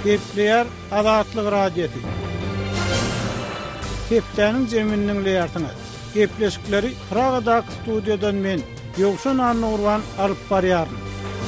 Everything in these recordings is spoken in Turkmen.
Gepleyer Azatlyk radiosu. Hepdäniň jeminiň leýartyny. Gepleşikleri Pragadak studiodan men Ýogşan Anurwan alyp barýaryn.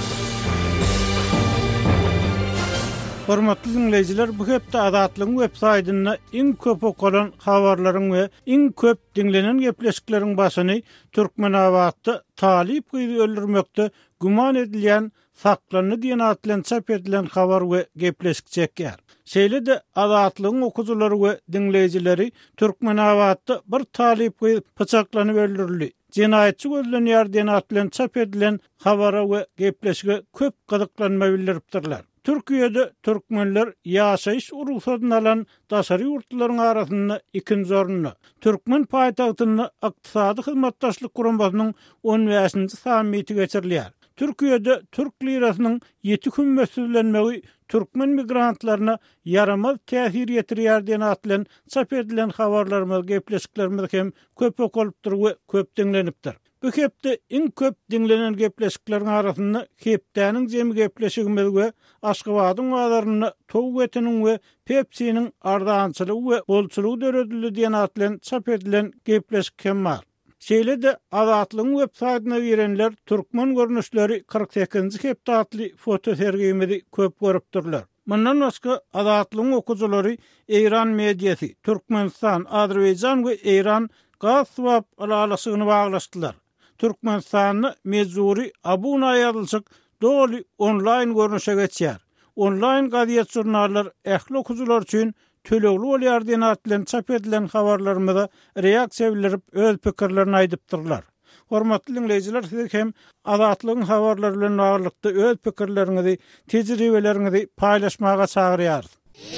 Hormatly dinleýijiler, bu hepde Azatlygyň web-saýtyna iň köp okulan habarlaryň we iň köp dinlenen gepleşikleriň başyny Türkmenawatda talip gyzy öldürmekde guman edilýän saklanyny diýen atlan çap edilen habar we gepleşik çekýär. Şeýle de Azatlygyň okuwçylary we dinleýijileri Türkmenawatda bir talip gyzy pyçaklanyp öldürildi. Cinayetçi gözlenýär diýen atlan çap edilen habara we gepleşige köp gyzyklanma bildiripdirler. Türkiýede türkmenler ýaşaýyş urusatyn alan daşary ýurtlaryň arasynda ikinji orunny, Türkmen paýtagtyny ykdysady hyzmatdaşlyk guramasynyň 15-nji sammiti geçirilýär. Türkiýede Türk lirasynyň 7 gün mesullenmegi Türkmen migrantlaryna yaramaz täsir ýetirýär diýen atlan çap edilen habarlarymyz, gepleşiklerimiz hem köp okulypdyr we köp dinlenipdir. Bu hepde iň köp dinlenen gepleşikleriň arasynda hepdäniň jemi gepleşigimiz we Aşgabatyň wagtlaryny tow etiniň we Pepsi'niň ardançylygy we bolçylygy döredildi diýen atlan çap edilen gepleşik hem bar. Şeýle de Azatlygyň web-saýtyna girenler türkmen görnüşleri 48-nji hepde atly foto sergimizi köp görüpdirler. Mundan başga Azatlygyň okuwçylary Eýran mediýasy, Türkmenistan, Azerbaýjan we Eýran gaz swap alalysygyny baglaşdylar. Türkmenistanyň mezuri Abu Naýadylçyk doly online görnüşe geçýär. Online gaziýet jurnallar ähli okuwçylar üçin tölegli bolýar diýen atlan çap edilen habarlarymyza reaksiýa bildirip öz pikirlerini aýdypdyrlar. Hormatly dinleýijiler, siz hem Azatlygyň habarlary bilen baglykda öz pikirleriňizi, tejribelerinizi paýlaşmaga çagyrýar.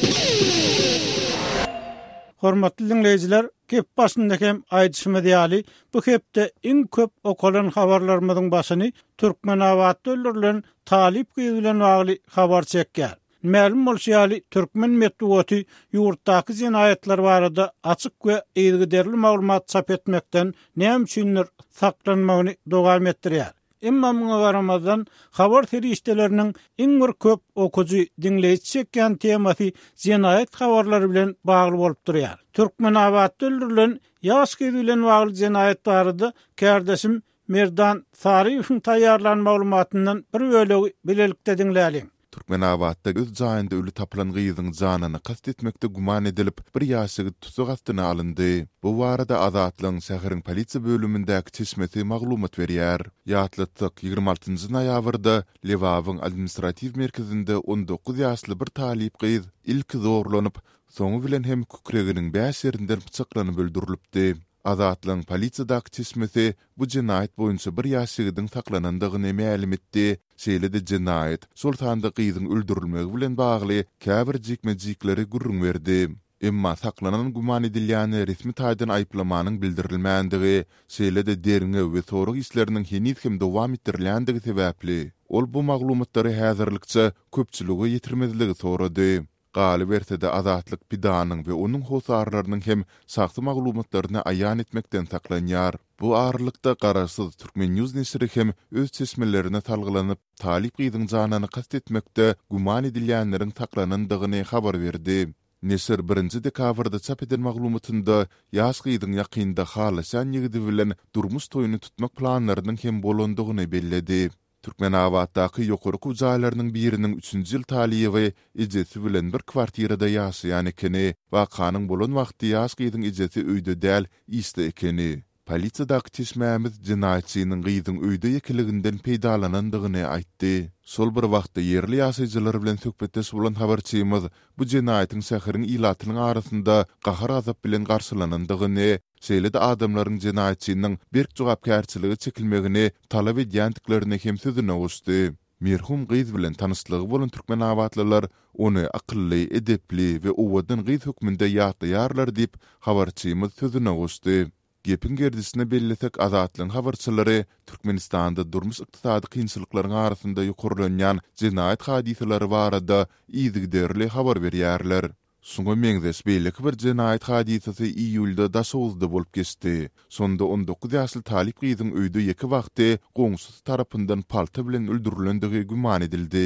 Hormatly dinleýijiler, gep başyndaky hem aýdyşymy diýäli, bu hepde iň köp okulan habarlarymyzyň başyny Türkmenawatda öldürilen talip gyzy bilen bagly habar çekýär. Ma'lum bolýaly, Türkmen medeniýeti ýurtdaky jinayetler barada açyk we ýygyderli maglumat çap etmekden näme üçindir saklanmagyny dowam etdirýär. Emma muňa garamazdan habar ferişteleriniň iň bir köp okuwçy dinleýici çekýän temasy jinayet habarlary bilen bagly bolup durýar. Türkmenawatda öldürilen ýaş gyzy bilen bagly jinayet barada kardeşim Merdan Sariýewiň taýýarlan maglumatyndan bir bölegi bilelikde dinläýäliň. Türkmenawatda öz jaýynda ölü tapylan gyzyň janyny kast etmekde guman edilip bir ýaşagy tutuk astyna alyndy. Bu barada Azatlygyň şäheriň polisiýa bölümindäki çeşmesi maglumat berýär. Ýatlytyk 26-njy noýabrda Lewawyň administrativ merkezinde 19 ýaşly bir talip gyz ilki zorlanyp, soňu bilen hem kükreginiň bäş ýerinden pyçaklanyp öldürilipdi. Azatlygyň polisiýadaky çeşmesi bu jinayet boýunça bir ýaşagydyň saklanandygyny ma'lum etdi. Şeýle de jinayet sultanda gyzyň öldürilmegi bilen bagly käbir jikmejikleri gurrun berdi. Emma saklanan guman edilýän resmi taýdan aýplamanyň bildirilmänligi, şeýle de derine we soruq işleriniň henüz hem dowam etdirilýändigi sebäpli ol bu maglumatlary häzirlikçe köpçüligi ýetirmezligi sorady. Galy berse de Azatlyk pidanyň we onuň hosarlarynyň hem saxta maglumatlaryny aýan etmekden saklanýar. Bu arlykda garaşsyz Türkmen News nesiri hem öz çeşmelerine talgylanyp talip gyzyň janyny kast etmekde guman edilýänleriň saklanandygyny habar berdi. Nesir 1-nji dekabrda çap edilen maglumatynda ýaş gyzyň ýakynda halysan ýigidi bilen durmuş toýuny tutmak planlarynyň hem bolandygyny belledi. Türkmenawatdaky ýokary jaýlarynyň biriniň 3-nji ýyl talyby ejesi bilen bir kwartirada ýaşaýan ekeni, wakanyň bolan wagty ýaş gyzyň ejesi öýde däl, iste ekeni. Polisiýadaky çeşmämiz jinayetçiniň gyzyň öýde ýekiliginden peýdalanandygyny aýtdy. Sol bir wagtda ýerli ýaşaýjylar bilen söhbetdeş bolan habarçymyz bu jinayetiň şäheriň ilatynyň arasynda gahar azap bilen garşylanandygyny, şeýle de adamlaryň jinayetçiniň berk jogapkärçiligi çekilmegini talap edýändiklerini hem sözüne goşdy. Merhum gyz bilen tanışlygy bolan Türkmenawatlylar ony akylly, edepli we owadan gyz hökmünde ýatlaýarlar diýip habarçymyz sözüne goşdy. Gepin gerdisine belletek Azatlygyň habarçylary Türkmenistanda durmuş ykdysady kynçylyklaryň arasynda ýokurlanýan jinayet hadiseleri barada ýygyderli habar berýärler. Suňa meňzeş beýleki bir jinayet hadisesi iýulda Daşowuzda bolup geçdi. Sonda 19 ýaşly talip gyzyň öýde ýeki wagty goňşusy tarapyndan palta bilen öldürilendigi guman edildi.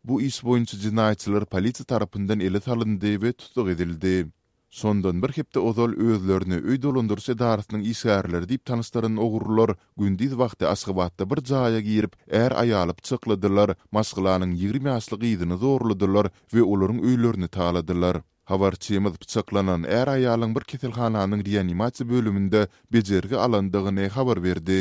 Bu iş boýunça jinaýatçylar polisiýa tarapyndan ele salyndy we tutuk edildi. Sondan bir hepde ozal özlerini öý dolandyryş edarasynyň işgärleri diýip tanışdyran ogurlar gündüz wagty Aşgabatda bir jaýa girip aýalyp çykladylar, maşgylanyň 20 ýaşly gyzyny zorladylar we olaryň öýlerini taladylar. Habarçymyz bıçaklanan aýalyň bir keselhananyň reanimasiýa bölüminde bejergi alandygyny habar berdi.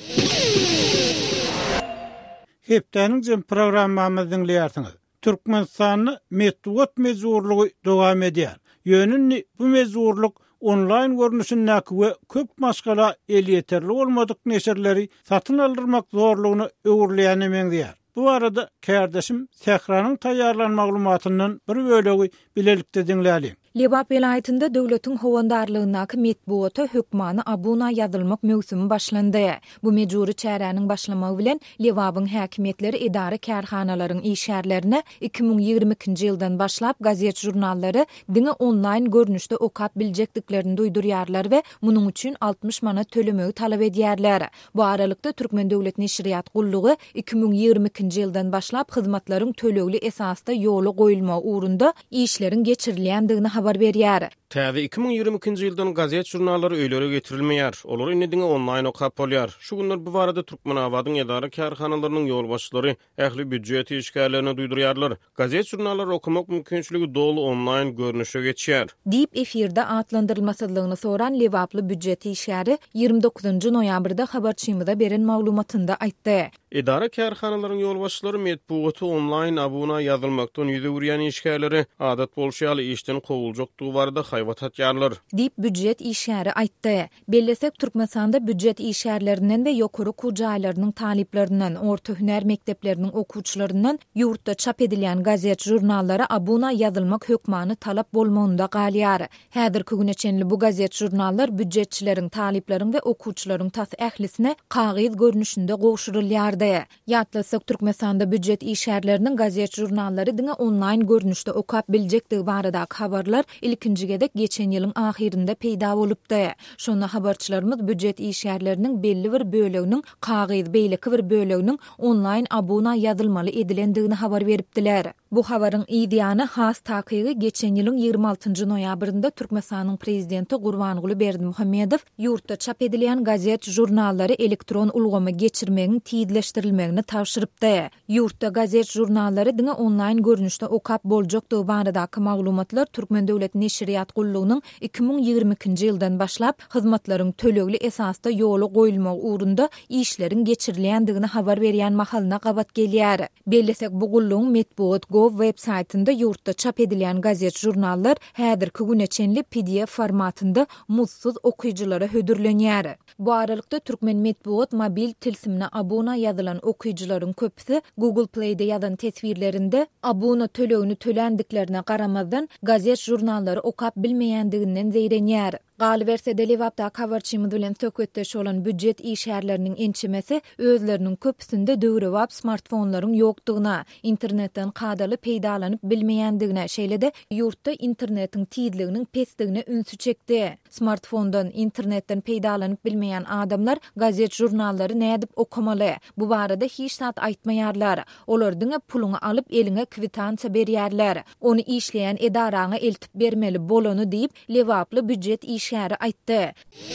Hepdeniň jem programmamyzyň dinleýärsiňiz. Türkmenistanyň medeniýet mezurlugy dowam edýär. Ýönünni bu mezurluk online görnüşindäki we köp maşgala el ýeterli bolmadyk neşerleri satyn aldyrmak zorlugyny öwürleýäni meňdýär. Bu arada kärdeşim Sehranyň taýýarlan maglumatyndan bir bölegi bilelikde dinläýär. Lewap vilayetinde döwletiň howandarlygynaky medeniýet hökmany abuna ýazylmak mövsümi başlandy. Bu mejuri çäräniň başlamagy bilen Lewapyň häkimetleri idara kärhanalaryň işgärlerine 2022-nji ýyldan başlap gazet jurnallary diňe online görnüşde okap biljekdiklerini duýdurýarlar we munyň üçin 60 manat tölemegi talap edýärler. Bu aralykda Türkmen Döwlet Neşriýat Gullugy 2022-nji ýyldan başlap hyzmatlaryň tölegli esasda ýoly goýulma uğrunda işleriň geçirilýändigini habar berýär. Täze 2022-nji ýyldan gazet jurnallary öýlere getirilmeýär. Olar indi online okap bolýar. Şu günler bu barada Türkmenabadyň edara kärhanalarynyň ýolbaşçylary ähli büdjet işgärlerini duýdurýarlar. Gazet jurnallary okumak mümkinçiligi dolu online görnüşe geçýär. Diýip efirde atlandyrylmasydlygyny soran Lewaply büdjet işgäri 29-njy noýabrda habarçymyza beren maglumatynda aýtdy. Edara kärhanalaryň ýolbaşçylary medeniýeti online abuna ýazylmakdan ýüze urýan işgärleri adat bolşýaly işden kowuljokdygy barada haýbat atýarlar. Diýip büdjet işgäri aýtdy. Bellesek Türkmenistanda büdjet işgärlerinden we ýokary okuw jaýlarynyň taliplerinden, orta hüner mekdepleriniň okuwçylaryndan ýurtda çap edilýän gazet jurnallary abuna ýazylmak hökmany talap bolmagynda galýar. Häzirki güne çenli bu gazet jurnallar büdjetçileriň, talipleriň we okuwçylaryň tas ählisine kagyz görnüşinde gowşurulýardy. Ýatlasak Türkmenistanda büdjet işgärleriniň gazet jurnallary diňe online görnüşde okap biljekdigi baradaky habarlar ilkinji gedek geçen ýylyň ahirinde peýda bolupdy. Şonu habarçylarymyz büdjet işgärleriniň belli bir böleginiň kagyz beýleki bir böleginiň online abuna ýazylmaly edilendigini habar beripdiler. Bu habaryň ideýany has takygy geçen ýylyň 26-njy noýabrynda Türkmenistanyň prezidenti Gurbanguly Berdimuhammedow ýurtda çap edilýän gazet jurnallary elektron ulgama geçirmegiň tiýidleşdirilmegini tawşyrypdy. Ýurtda gazet jurnallary diňe online görnüşde okap boljakdygy baradaky maglumatlar Türkmen Döwlet Neşriýat Gullugynyň 2022-nji ýyldan başlap hyzmatlaryň tölegli esasda ýoly goýulmagy uğrunda işleriň geçirilýändigini habar berýän mahalyna gabat gelýär. Bellesek bu gullugyň medeniýet.gov websaytynda ýurtda çap edilýän gazet jurnallar häzirki güne çenli PDF formatynda mutsuz okuyjylara hödürlenýär. Bu aralykda Türkmen medeniýet mobil tilsimine abuna ýazylan okuyjylaryň köpüsi Google Play'de ýazan tesvirlerinde abuna tölegini tölendiklerine garamazdan gazet jurnallary okap bilmeýändiginden zeýrenýär. Galyberse de Lewapda habarçymyz bilen söhbetdeş bolan büdjet işgärleriniň ençimesi özleriniň köpüsinde döwrewap smartfonlaryň ýokdugyna, internetden kadaly peýdalanyp bilmeýändigine, şeýle-de ýurtda internetiň tiýdliginiň pesdigine ünsü çekdi. Smartfondan, internetden peýdalanyp bilmeýän adamlar gazet jurnallary nädip okamaly? Bu barada hiç zat aýtmaýarlar. Olar diňe puluny alyp eliňe kwitansiýa berýärler. Onu işleýän edaraňa eltip bermeli bolany diýip Lewaply büdjet işgäri aýtdy.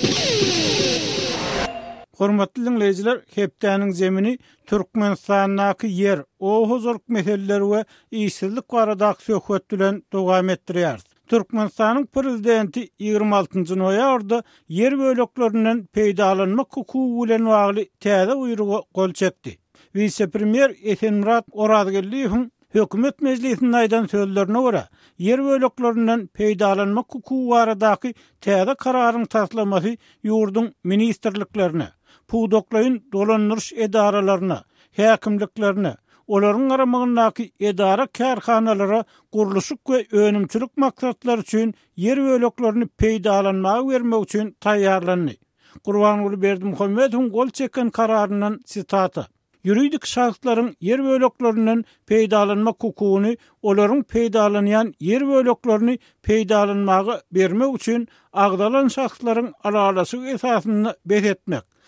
Hormatly dinleýijiler, hepdeniň zemini Türkmenistanyň yer, ohuzurk meseleleri we işsizlik baradaky söhbet bilen dowam etdirýär. Türkmenistanyň prezidenti 26-njy noýabrda yer böleklerinden peýdalanmak hukuky bilen bagly täze uýruga gol çekdi. Vice-premier Esenmurat Orazgelliýewiň hökümet meclisinde aýdan sözlerine görä, yer böleklerinden peýdalanmak hukuky baradaky täze kararyň taslamasy ýurdun ministrliklerine, puwdoklaýyn dolandyryş edaralaryna, häkimliklerine, olaryň garamagyndaky edara kärhanalara gurulşyk we önümçilik maksatlary üçin yer böleklerini peýdalanmagy bermek üçin taýýarlandy. Gurbanguly Berdimuhammedowyň gol çeken kararyndan sitata. Ýuridik şahslaryň yer böleklerinden peýdalanmak hukugyny olaryň peýdalanýan yer böleklerini peýdalanmagy bermek üçin agdalan şahslaryň aralasy esasyny beretmek,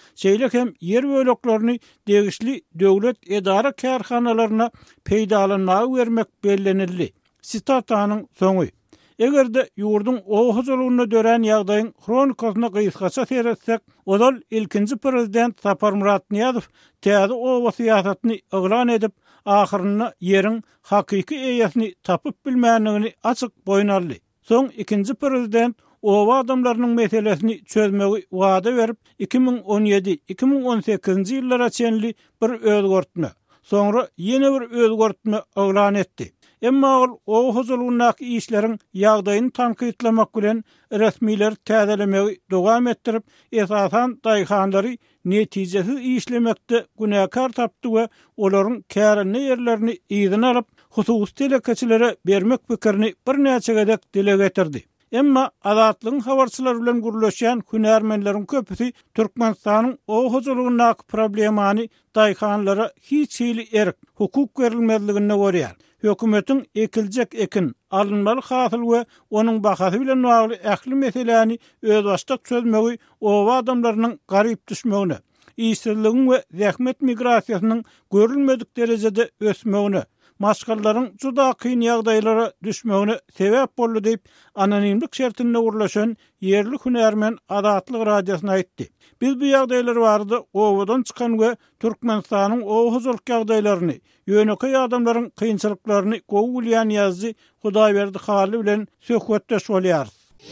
Şeýle hem yer böleklerini degişli döwlet edara kärhanalaryna peýdalanmagy bermek bellenildi. Sitatanyň soňy. Egerde ýurdun oğuzuluğuna dören ýagdaýyň kronikasyna gysgaça seretsek, odal ilkinji prezident Sapar Murat Niýazow täze owa syýasatyny eglan edip, ahyrynda ýeriň hakyky eýesini tapyp bilmänligini açyk boýnaldy. Soň ikinji prezident owa adamlarynyň meselesini çözmegi wada berip 2017-2018 ýyllara çenli bir özgörtme, soňra ýene bir özgörtme eglan etdi. Emma o huzurluğundaki işlerin ýagdaýyny tankytlamak bilen resmiler täzelemegi dowam etdirip, esasan daýhanlary netijesiz işlemekde günäkar tapdy we olaryň kärini ýerlerini ýygyna alyp, hususy telekeçilere bermek pikirini bir näçe gedek dile getirdi. Emma adatlyň habarçylar bilen gürleşýän hünärmenleriň köpüsi Türkmenistanyň o huzurluğundaky problemany daýhanlara hiç erik hukuk berilmezligine görýär. Hökümetin ekiljek ekin alınmaly hasyl we onuň bahasy bilen bagly ähli meseleni öz başda çözmegi owa adamlarynyň garyp düşmegine, işsizligiň we zähmet migrasiýasynyň görülmedik derejede ösmegine, maşgallaryň juda kyn ýagdaýlara düşmegine sebäp boldy diýip anonimlik şertinde urlaşan yerli hünärmen Adatlyk radiosyna aýtdy. Biz bu ýagdaýlar barada owadan çykan we Türkmenistanyň owuzlyk ýagdaýlaryny, ýönekäý adamlaryň kynçylyklaryny gowulýan ýazdy Hudaýberdi haly bilen söhbetdeş bolýar.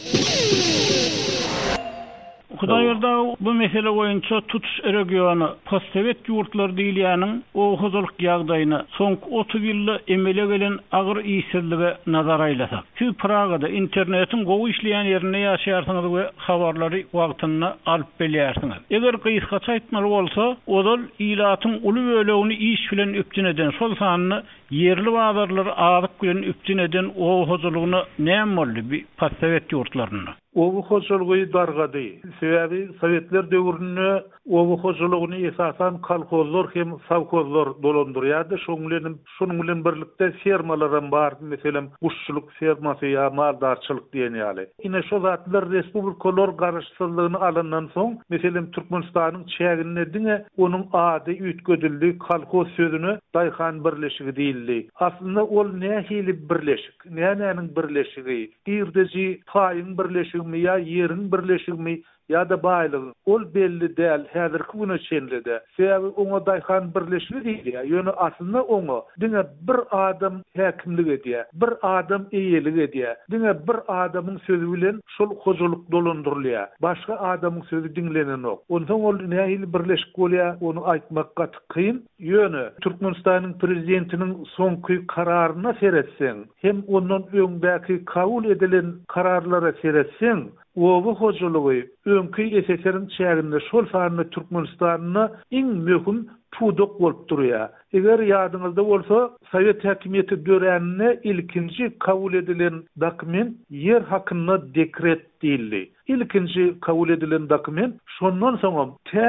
Hudaýberdi bu mesele boýunça tutuş regiony postsovet ýurtlar diýilýäniň owuzlyk ýagdaýyna soňky 30 ýylda emele gelen agyr işsizlige nazar aýlasak. Şu Pragada internetiň gowy işleýän ýerinde ýaşaýarsyňyz we habarlary wagtyna alyp bilýärsiňiz. Eger gysgaça aýtmaly bolsa, odal ilatyň uly bölegini iş bilen üpdün eden şol sanyny yerli bazarlar azyk bilen üpdün eden owuzlygyny näme boldy bu postsovet ýurtlaryna? Owu hoşulugy dargady. Sebäbi Sovetler döwründe owu hoşulugyny esasan kolkozlar hem savkozlar dolandyrýardy. Şonuň bilen birlikde fermalar bar, meselem guşçuluk fermasy ýa maldarçylyk diýen ýaly. Ine şo zatlar respublikalar garaşsyzlygyny alandan soň, meselem Türkmenistanyň çägine diňe onuň ady üýtgedildi kolkoz sözüni daýhan birleşigi diýildi. Aslynda ol nähili birleşik, nämäniň birleşigi? Irdeji taýyň birleşigi ya yerin birleşigmi ya da baýlygy ol belli däl häzirki güne çenlede. Sebäbi oňa daýhan birleşigi diýilýär. Ýöne aslynda oňa diňe bir adam häkimlik edýär, bir adam eýelik edýär. Diňe bir adamyň sözü bilen şol hojulyk dolandyrylýar. Başga adamyň sözü diňlenenok. Ondan ol nähili birleşik bolýar, onu aýtmak gaty kyn. Ýöne Türkmenistanyň prezidentiniň soňky kararyna seretseň, hem ondan öňdäki kabul edilen kararlara seretseň, owu hojulygy öňkü SSR-iň çäginde şol sanyny Türkmenistanyna iň möhüm tuduk bolup durýar. Eger ýadyňyzda bolsa, Sovet häkimiýeti dörenine ilkinji kabul edilen dokument yer hakyna dekret diýildi. İlkinji kabul edilen dokument şondan soňam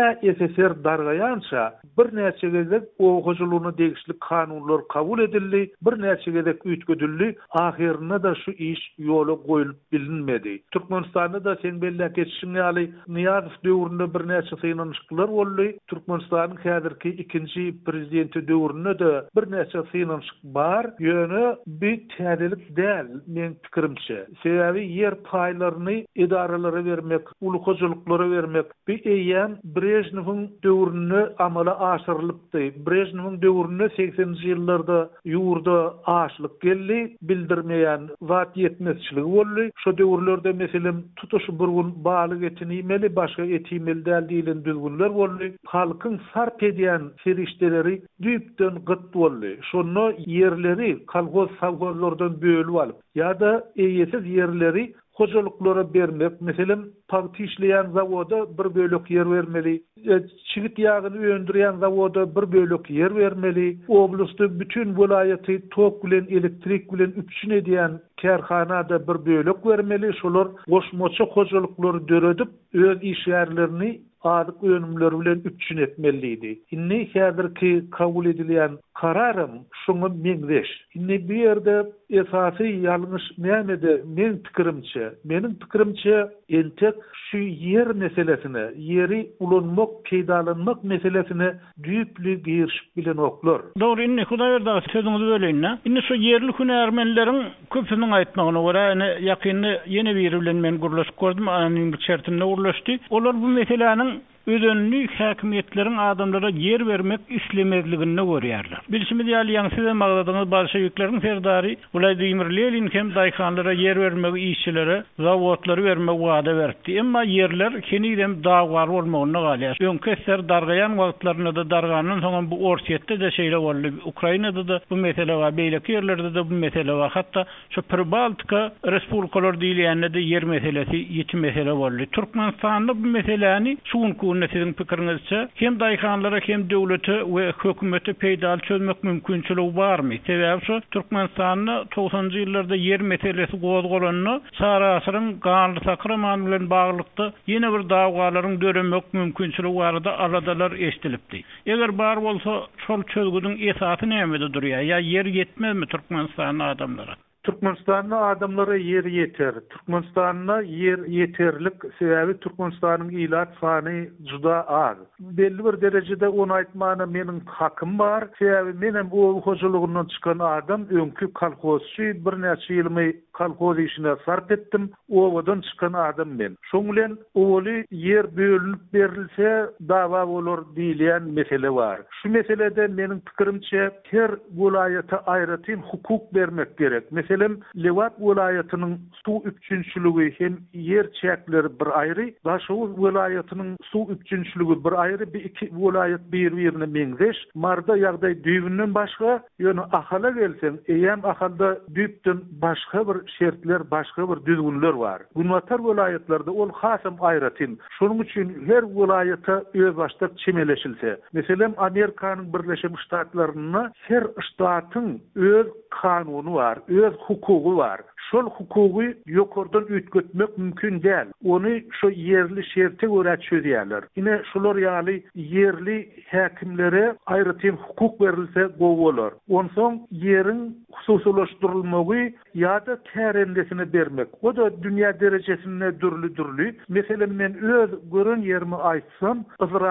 SSR dargaýança bir näçe gezek oğuzluğuna degişli kanunlar kabul edildi, bir näçe gezek üýtgedildi, ahirine da şu iş ýola goýulyp bilinmedi. Türkmenistanda da sen belli geçişiň ýaly Niýazow döwründe bir näçe synanyşyklar boldy. Türkmenistanyň häzirki ikinji prezidenti döwründe de bir näçe synanyşyk bar. Ýöne bir täzelik däl men pikirimçe. Sebäbi yer paýlaryny idaralara vermek, ulukozuluklara vermek, bir eýän Brejnewiň döwrüne amala aşyrylypdy. Brejnewiň döwrüne 80-nji ýyllarda ýurda açlyk geldi, bildirmeýän zat ýetmezçiligi boldy. Şo döwürlerde meselem tutuş bir gün balyk etini başga etimel däl diýilen düzgünler boldy. Halkyň sarp edýän serişdeleri düýpden gyt boldy. Şonu yerleri kolgoz savgozlardan bölüp alyp, ýa-da eýesiz yerleri hojalyklara bermek, meselem paýty işleýän zawoda bir bölek yer bermeli, çigit ýagyny öndürýän zawoda bir bölek yer bermeli, oblastda bütün welaýaty tok bilen elektrik bilen üpçün edýän kärhanada bir bölek bermeli. Şolar goşmaça hojalyklary döredip öz iş ýerlerini adyk önümleri bilen üpçün etmeliydi. Inni häzirki kabul edilýän kararym şoňa meňzeş. Inni bir ýerde esasy ýalňyş näme-de meniň pikirimçe entek şu yer meselesine, yeri ulanmak, peýdalanmak meselesine düýpli girişip bilen oklar. Dogry, inni Hudaý berdi sözüňizi böleýin. Inni şu yerli hünärmenleriň köpüniň aýtmagyna görä, ýakynda ýene biri bilen men gurlaşyp gördüm, anyň bir çertinde gurlaşdy. Olar bu meseleniň ödönlük häkimetleriň adamlara yer bermek islemezligini görýärler. Bilşimi diýýär, ýaňsy magdadyňyz bolşewikleriň serdary Vladimir Lenin hem daýkanlara yer bermek, işçilere zawotlary bermek wada berdi. Emma yerler kenidem dagwar bolmagyna galýar. Öňkeser dargayan wagtlaryna da darganyň soňra bu orsiýetde de şeýle boldy. Ukrainada da bu mesele var, beýleki yerlerde de bu mesele var. Hatda şu Pribaltika respublikalar diýilýände de yer meselesi ýeti mesele boldy. Türkmenistanda bu meseleni şuňky sizin pikirinizçe hem daýkanlara hem döwlete we hökümete peýdal çözmek mümkinçiligi barmy? Sebäbi şu Türkmenistanyň 90-njy ýyllarda yer meselesi gozgolanyny Sara asyryň ganly sakramany bilen baglykda ýene bir dawgalaryň döremek mümkinçiligi barada aladalar eşdilipdi. Eger bar bolsa şol çözgüdüň esasy näme durýar? Ýa yer ýetmezmi Türkmenistanyň adamlara? Türkmenistan'ın adamlara yer yeter. Türkmenistan'a yer yeterlik sebebi Türkmenistan'ın ilat sany juda az. Belli bir derecede onu aýtmana meniň hakkım var. Sebebi menem o hojalygyndan çykan adam öňkü kolhozçy bir näçe ýyl kolhoz işine sarp etdim. Owadan çykan adam men. Şoň bilen oly yer bölünip berilse dawa bolar diýilen mesele var. Şu meselede meniň pikirimçe her welaýata aýratyn hukuk bermek gerek. Meselem Lewat welaýatynyň su üçinçiligi hem yer çäkleri bir aýry, Daşow welaýatynyň su üçinçiligi bir aýry, bir iki welaýat bir-birine meňzeş. Marda ýagdaý düýbünden başga, ýöne ahala gelsen, eýem ahalda düýpden başga bir şertler, başga bir düzgünler var. Gunwatar welaýatlarda ol hasam aýratyn. Şonuň üçin her welaýata öz başda çemeleşilse, meselem Amerikanyň Birleşik Ştatlaryna her ştatyň öz kanuny var, öz hukugy var. Şol hukugy ýokardan ötgetmek mümkin däl. Ony şu yerli şerte görä çözýärler. Ine şolar ýaly yerli häkimlere aýratyn hukuk berilse gowy bolar. Onsoň yerin hususlaşdyrylmagy ýa-da kärendesine bermek. O da dünýä derejesinde dürli. Meselem men öz görün ýerimi aýtsam,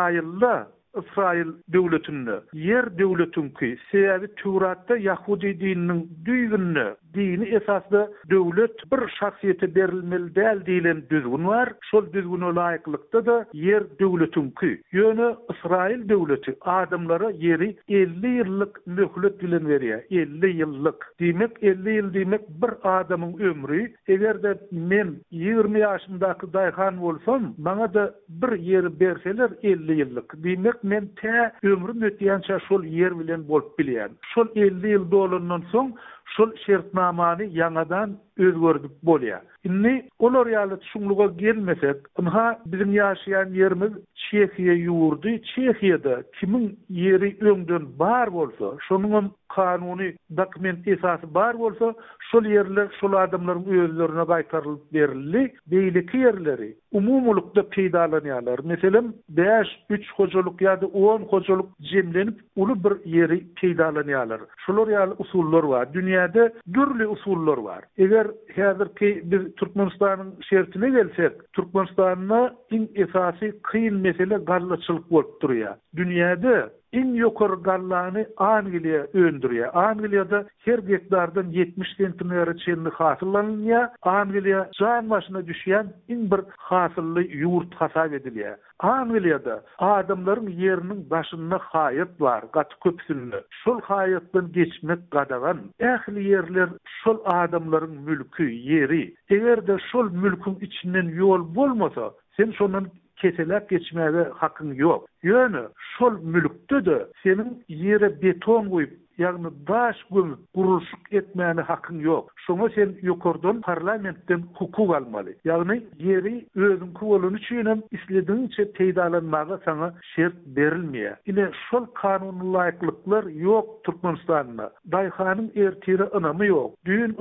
İsrail döwletini, yer döwletini, sebebi Tevratda Yahudi dininiň düýgünni, dini esasda döwlet bir şahsiýete berilmeli däl diýilen düzgün var. Şol düzgüne laýyklykda da yer döwletini, ýöne İsrail döwleti adamlara yeri 50 ýyllyk möhlet bilen berýär. 50 ýyllyk. Demek 50 ýyl demek bir adamyň ömrü. Egerde men 20 ýaşyndaky daýhan bolsam, bana da bir yer berseler 50 ýyllyk. Demek men te ömrüm ötýänçe şol yer bilen bolup bilýän. Şol 50 ýyl dolandan soň şol şertnamany ýangadan özgördük bolýar. Inni olar ýaly şuňluga gelmesek, ha bizim ýaşaýan ýerimiz Çekiýa ýurdy. Çekiýada kimiň ýeri öňden bar bolsa, şonuň kanuny dokument esasy bar bolsa, şol ýerler şol adamlaryň özlerine gaýtarylyp berildi. Beýleki ýerleri umumlukda peýdalanýarlar. Meselem 5-3 hojalyk ýa-da 10 hojalyk jemlenip uly bir ýeri peýdalanýarlar. Şolar ýaly usullar bar. Dünýäde dürli usullar bar. Eger häzirki biz Türkmenistanyň şertine gelsek, Türkmenistanyň iň esasy kıyın mesele gallaçylyk bolup durýar. Dünýäde in ýokary gallany Angliýa öndürýär. Angliýada her hektardan 70 sentime çenli hasıllanýar. Angliýa jan başyna düşýän in bir hasylly ýurt hasap edilýär. Angliýada adamlaryň ýeriniň başyna haýat bar, gaty köpsünli. Şol haýatdan geçmek gadagan. Ähli ýerler şol adamlaryň mülkü, ýeri. Egerde şol mülküň içinden ýol bolmasa, sen şondan keselep geçmäge hakyň ýok. Ýöne şol mülkde de senin ýere beton goýup, ýagny daş gömüp gurulşyk etmäge hakyň ýok. Şoňa sen ýokardan parlamentden hukuk almaly. Ýagny ýeri özüňki bolan üçin islediňçe peýdalanmaga sana şert berilmeýär. Ine şol kanuny laýyklyklar ýok Türkmenistanda. Daýhanyň ertiri ynamy ýok. Düýün oňa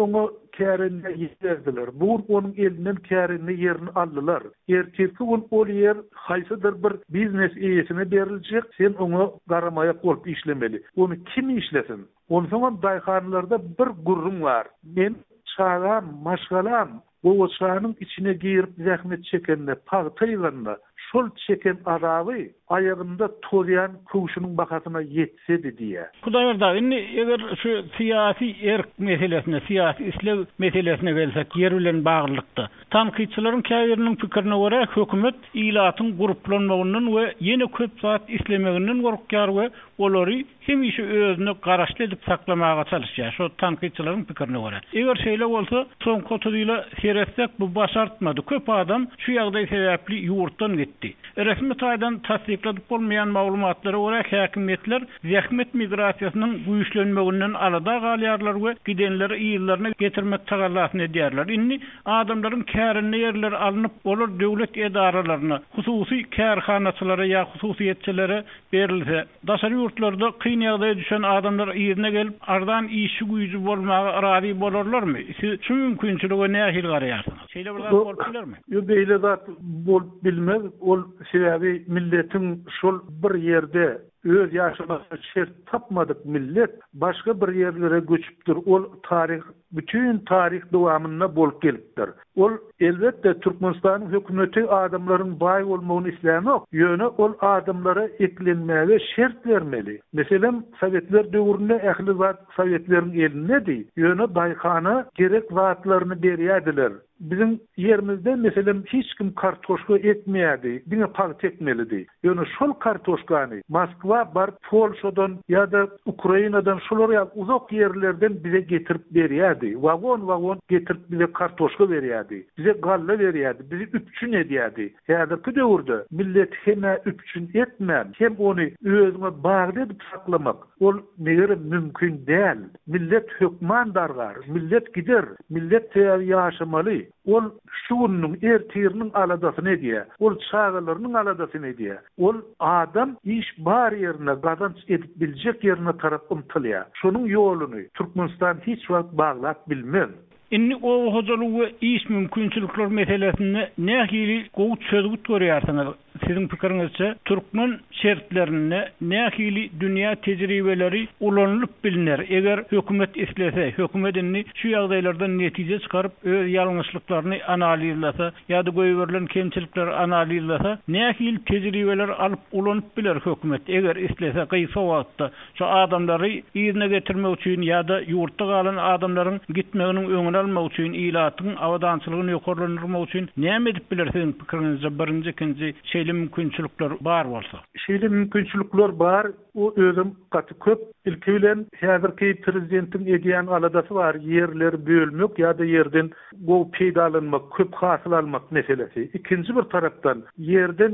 kärine ýerdiler. Bu onun elinden kärine yerini aldylar. Ertesi gün ol yer haýsydyr bir biznes eýesine beriljek, sen onu garamaya bolup işlemeli. Onu kim işlesin? Onun zaman daýhanlarda bir gurrun var. Men çağam, maşgalam, bu oçağının içine girip zahmet çekende, pagtaýganda, şol çeken araby ayağında tozayan kuşunun bakasına yetsedi diye. Hudaýarda indi eger şu siyasi erk meselesine, siyasi islew meselesine gelsek, yer bilen baglykda. Tanqidçilerin käbiriniň pikirine görä hökümet ilatyň gruplanmagyndan we ýene köp saat islemeginden gorkýar we olary hemişe özüne garaşly edip saklamaga çalışýar. Şu tanqidçilerin pikirine görä. Eger şeýle bolsa, soň kotudyla seretsek bu başartmady. Köp adam şu ýagdaý sebäpli ýurtdan gitdi. Resmi taýdan tasdikladyp bolmayan maglumatlara görä häkimetler zähmet migrasiýasynyň güýçlenmeginden arada galýarlar we gidenleri ýyllaryna getirmek tagallasyny edýärler. Indi adamlaryň kärine ýerler alınıp bolar döwlet edaralaryna, hususy kärhanaçylara ýa hususiýetçilere berilse, daşary ýurtlarda kyn ýagdaýa düşen adamlar ýerine gelip ardan işi güýjü bolmagy razy bolarlarmy? Siz şu mümkinçiligi nähil garaýarsyňyz? Şeýle bir zat bolup bilermi? Ýa beýle zat bolup bilmez. Ol sebäbi milletin şol bir ýerde öz ýaşamasyna şert tapmadyk millet başga bir ýerlere göçüpdir. Ol tarih, bütün tarih dowamyna bolup gelipdir. Ol elbetde Türkmenistanyň hökümeti adamlaryň baý bolmagyny islämek, ýöne ol adamlara eklenmäge şert bermeli. Meselem Sowetler döwründe ähli zat Sowetleriň elinde ýöne daýhana gerek zatlaryny berýärdiler. Bizim yerimizde mesela hiç kim kartoşka ekmeyedi, bine pagt ekmelidi. Yani şol kartoşkany Moskva bar Polşadan ya da Ukraina'dan şolara uzak yerlerden bize getirip berýärdi. Vagon getirip bize kartoşka berýärdi. Bize galla berýärdi, bizi üpçün edýärdi. Häzirki döwürde millet hem üpçün etmän, hem onu özüne bagly edip saklamak. Ol näger mümkin däl. Millet hökman dargar, millet gider, millet ýaşamaly. Ol şuunun ertirinin aladasyny edýär. Ol çağalarynyň aladasyny edýär. Ol adam iş bar ýerine gazanç edip biljek ýerine tarap umtylýar. Şonuň ýoluny Türkmenistan hiç wagt baglap bilmez. Inni o hojalyk we iş mümkinçilikler meselesinde nähili gowy çözgüt görýärsiňiz? Sizin pikiriňizçe Türkmen şertlerine nähili dünýä tejribeleri ulanylyp bilinär. Eger hökümet islese, hökümetini şu ýagdaýlardan netije çykaryp öz ýalňyşlyklaryny analizlasa ýa-da goýberilen kemçilikleri analizlasa, nähili tejribeler alyp ulanyp biler hökümet. Eger islese gysga wagtda şu adamlary ýerine getirmek üçin ýa-da ýurtda galan adamlaryň gitmeginiň öňüne almak üçin ilatyň awadançylygyny ýokarlandyrmak üçin näme edip biler sizin pikiriňizde? Birinji, ikinji şeýle mümkinçilikler bar bolsa. Şeýle mümkinçilikler bar. O özüm gaty köp ilki bilen häzirki prezidentiň edýän aladasy bar. Ýerler bölmek ýa-da ýerden gowy peýdalanmak, köp hasyl almak meselesi. İkinji bir tarapdan ýerden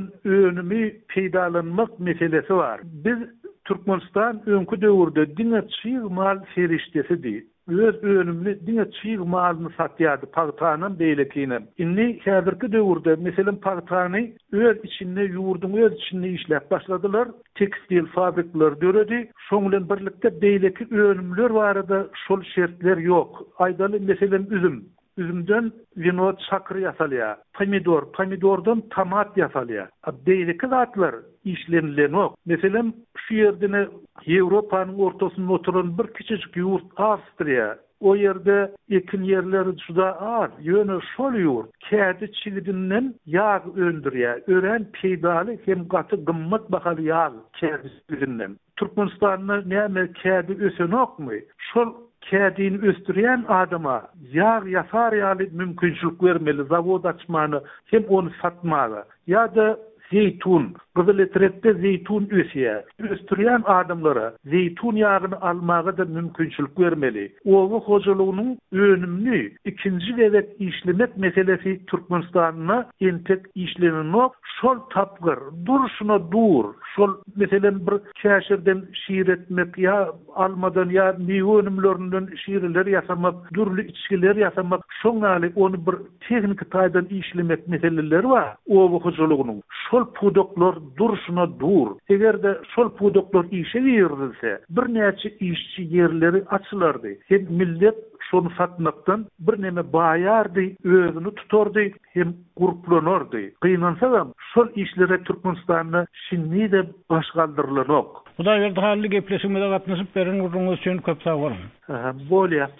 önümi peýdalanmak meselesi var. Biz Türkmenistan öňkü döwürde diňe çyg mal serişdesidir. Öz önümlü diňe çyg malyny satýardy pagtanyň beýlekine. Indi häzirki döwürde meselem pagtany öz içinde ýurdun öz içinde işläp başladylar. Tekstil fabrikler döredi. Şoň bilen birlikde beýleki önümler barada şol şertler ýok. Aýdaly meselem üzümden vino çakır yasalya, pomidordan tomat yasalya. Beýleki zatlar işlenilenok. Mesela şu yerdine Ýewropanyň ortasynda oturan bir kiçik ýurt Awstriýa. O ýerde ekin ýerleri juda az. Ýöne şol ýurt kädi çigidinden ýağ öndürýär. Ören peýdaly hem gaty gymmat bahaly ýağ kädi çigidinden. Türkmenistanda näme kädi ösenokmy? Şol kädini östürýän adama ýağ ýasar ýaly mümkinçilik bermeli, zawod açmany hem onu satmagy. Ýa-da zeytun, Gyzyletrekde zeytun ösýär. Östürýän adamlara zeytun ýagyny almagy da mümkinçilik bermeli. Owy hojalygynyň önümli ikinji gewet işlemek meselesi Türkmenistanyna entek işlenenok. Şol tapgyr, durşuna dur. Şol meselem bir käşirden şiir etmek ýa almadan ýa meýwe önümlerinden şiirler ýasamak, durly içkiler ýasamak, şoňaly onu bir tehnik taýdan işlemek meseleleri bar. Owy hojalygynyň şol pudoklar durşuna dur. Egerde şol pudoklar işe ýerilse, bir näçe işçi ýerleri açylardy. Hem millet şonu satmaktan bir neme baýardy, özüni tutardy, hem guruplanardy. Gynansa şol işlere Türkmenistanyny şinni de başgaldyrlanok. Hudaý berdi hally gepleşmede gatnaşyp beren gurruňyz üçin köp sag bolun. Bolýar.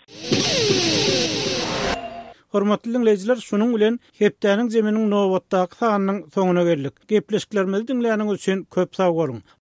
Hormatly dinleýijiler, şunuň bilen hepdäniň zeminiň nowatdaky sanynyň soňuna geldik. Gepleşiklerimizi dinleýäniňiz üçin köp sag bolun.